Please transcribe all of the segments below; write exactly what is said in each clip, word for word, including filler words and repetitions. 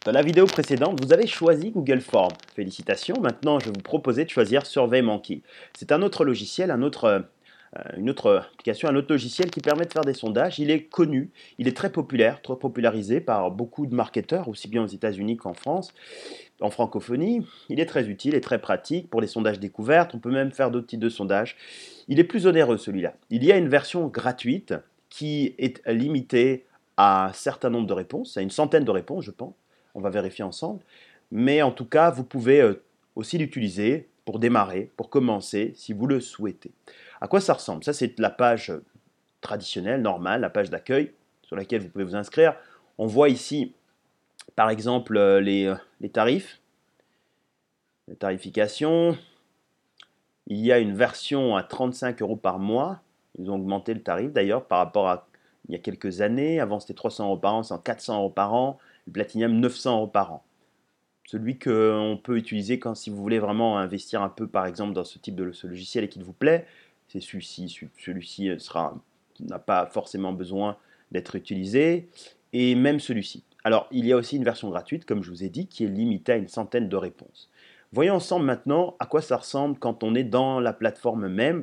Dans la vidéo précédente, vous avez choisi Google Forms. Félicitations, maintenant je vais vous proposer de choisir SurveyMonkey. C'est un autre logiciel, un autre, euh, une autre application, un autre logiciel qui permet de faire des sondages. Il est connu, il est très populaire, très popularisé par beaucoup de marketeurs, aussi bien aux États-Unis qu'en France, en francophonie. Il est très utile et très pratique pour les sondages découvertes. On peut même faire d'autres types de sondages. Il est plus onéreux celui-là. Il y a une version gratuite qui est limitée à un certain nombre de réponses, à une centaine de réponses, je pense. On va vérifier ensemble. Mais en tout cas, vous pouvez euh, aussi l'utiliser pour démarrer, pour commencer, si vous le souhaitez. À quoi ça ressemble? Ça, c'est la page traditionnelle, normale, la page d'accueil sur laquelle vous pouvez vous inscrire. On voit ici, par exemple, euh, les, euh, les tarifs, les tarifications. Il y a une version à trente-cinq euros par mois. Ils ont augmenté le tarif d'ailleurs par rapport à il y a quelques années. Avant, c'était trois cents euros par an, c'est quatre cents euros par an. Le Platinum, neuf cents euros par an. Celui qu'on peut utiliser quand si vous voulez vraiment investir un peu, par exemple, dans ce type de ce logiciel et qu'il vous plaît, c'est celui-ci. Celui-ci n'a pas forcément besoin d'être utilisé. Et même celui-ci. Alors, il y a aussi une version gratuite, comme je vous ai dit, qui est limitée à une centaine de réponses. Voyons ensemble maintenant à quoi ça ressemble quand on est dans la plateforme même.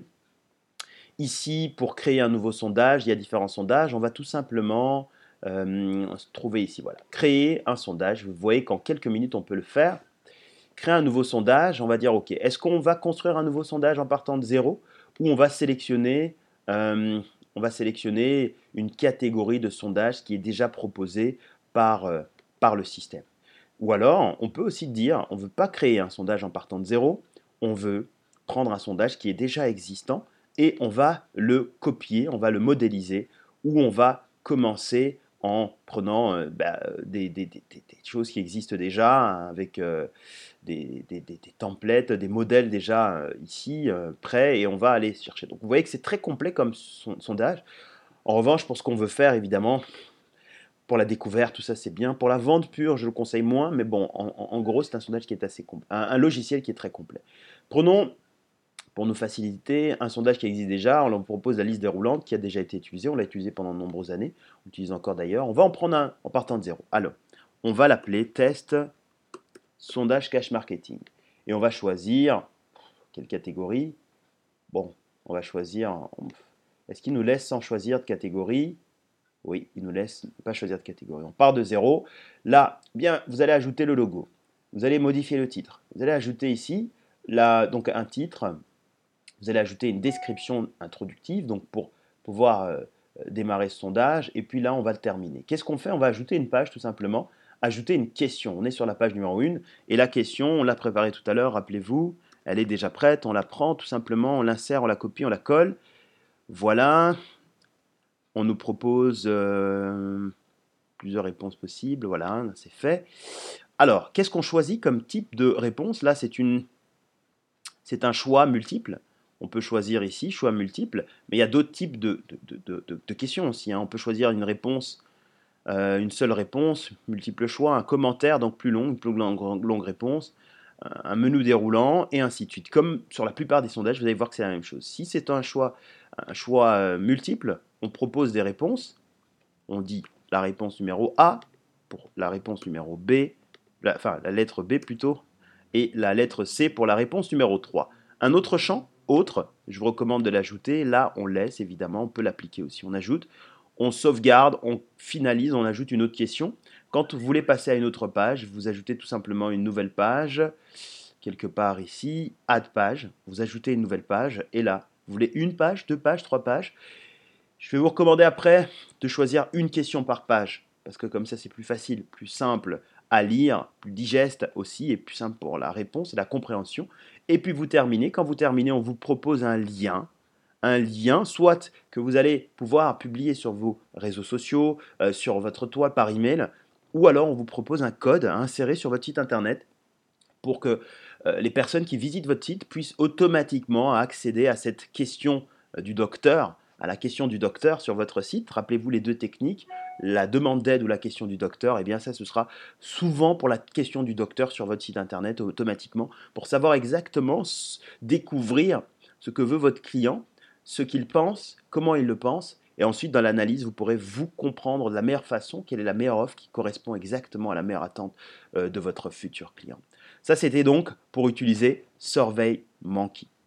Ici, pour créer un nouveau sondage, il y a différents sondages. On va tout simplement euh, se trouver ici. Voilà. Créer un sondage. Vous voyez qu'en quelques minutes, on peut le faire. Créer un nouveau sondage, on va dire, OK, est-ce qu'on va construire un nouveau sondage en partant de zéro ou on va sélectionner, euh, on va sélectionner une catégorie de sondage qui est déjà proposée par, euh, par le système. Ou alors, on peut aussi dire, on ne veut pas créer un sondage en partant de zéro, on veut prendre un sondage qui est déjà existant et on va le copier, on va le modéliser, ou on va commencer en prenant euh, bah, des, des, des, des, choses qui existent déjà, hein, avec euh, des, des, des, des templates, des modèles déjà euh, ici, euh, prêts, et on va aller chercher. Donc vous voyez que c'est très complet comme son, sondage. En revanche, pour ce qu'on veut faire, évidemment, pour la découverte, tout ça c'est bien. Pour la vente pure, je le conseille moins, mais bon, en, en gros, c'est un sondage qui est assez complet, un, un logiciel qui est très complet. Prenons, pour nous faciliter, un sondage qui existe déjà. On leur propose la liste déroulante qui a déjà été utilisée. On l'a utilisé pendant de nombreuses années. On l'utilise encore d'ailleurs. On va en prendre un en partant de zéro. Alors, on va l'appeler test sondage cash marketing. Et on va choisir quelle catégorie. Bon, on va choisir. Est-ce qu'il nous laisse sans choisir de catégorie? Oui, il nous laisse ne pas choisir de catégorie. On part de zéro. Là, bien, vous allez ajouter le logo. Vous allez modifier le titre. Vous allez ajouter ici là, donc un titre. Vous allez ajouter une description introductive donc pour pouvoir euh, démarrer ce sondage. Et puis là, on va le terminer. Qu'est-ce qu'on fait? On va ajouter une page tout simplement. Ajouter une question. On est sur la page numéro un. Et la question, on l'a préparée tout à l'heure, rappelez-vous. Elle est déjà prête. On la prend tout simplement, on l'insère, on la copie, on la colle. Voilà. On nous propose euh, plusieurs réponses possibles. Voilà, c'est fait. Alors, qu'est-ce qu'on choisit comme type de réponse? Là, c'est une, c'est un choix multiple. On peut choisir ici, choix multiple, mais il y a d'autres types de, de, de, de, de questions aussi, hein. On peut choisir une réponse, euh, une seule réponse, multiple choix, un commentaire, donc plus long, une plus longue, longue réponse, un menu déroulant, et ainsi de suite. Comme sur la plupart des sondages, vous allez voir que c'est la même chose. Si c'est un choix, un choix euh, multiple, on propose des réponses. On dit la réponse numéro A pour la réponse numéro B, la, enfin la lettre B plutôt, et la lettre C pour la réponse numéro trois. Un autre champ, autre, je vous recommande de l'ajouter. Là, on laisse évidemment, on peut l'appliquer aussi. On ajoute, on sauvegarde, on finalise, on ajoute une autre question. Quand vous voulez passer à une autre page, vous ajoutez tout simplement une nouvelle page, quelque part ici, add page, vous ajoutez une nouvelle page, et là, vous voulez une page, deux pages, trois pages. Je vais vous recommander après de choisir une question par page, parce que comme ça c'est plus facile, plus simple à lire, plus digeste aussi, et plus simple pour la réponse et la compréhension. Et puis vous terminez. Quand vous terminez, on vous propose un lien, un lien, soit que vous allez pouvoir publier sur vos réseaux sociaux, euh, sur votre toile par email, ou alors on vous propose un code à insérer sur votre site internet pour que euh, les personnes qui visitent votre site puissent automatiquement accéder à cette question euh, du docteur, à la question du docteur sur votre site. Rappelez-vous les deux techniques, la demande d'aide ou la question du docteur. Et bien ça, ce sera souvent pour la question du docteur sur votre site internet automatiquement, pour savoir exactement découvrir ce que veut votre client, ce qu'il pense, comment il le pense, Et ensuite, dans l'analyse, vous pourrez vous comprendre de la meilleure façon, quelle est la meilleure offre qui correspond exactement à la meilleure attente euh, de votre futur client. Ça, c'était donc pour utiliser SurveyMonkey.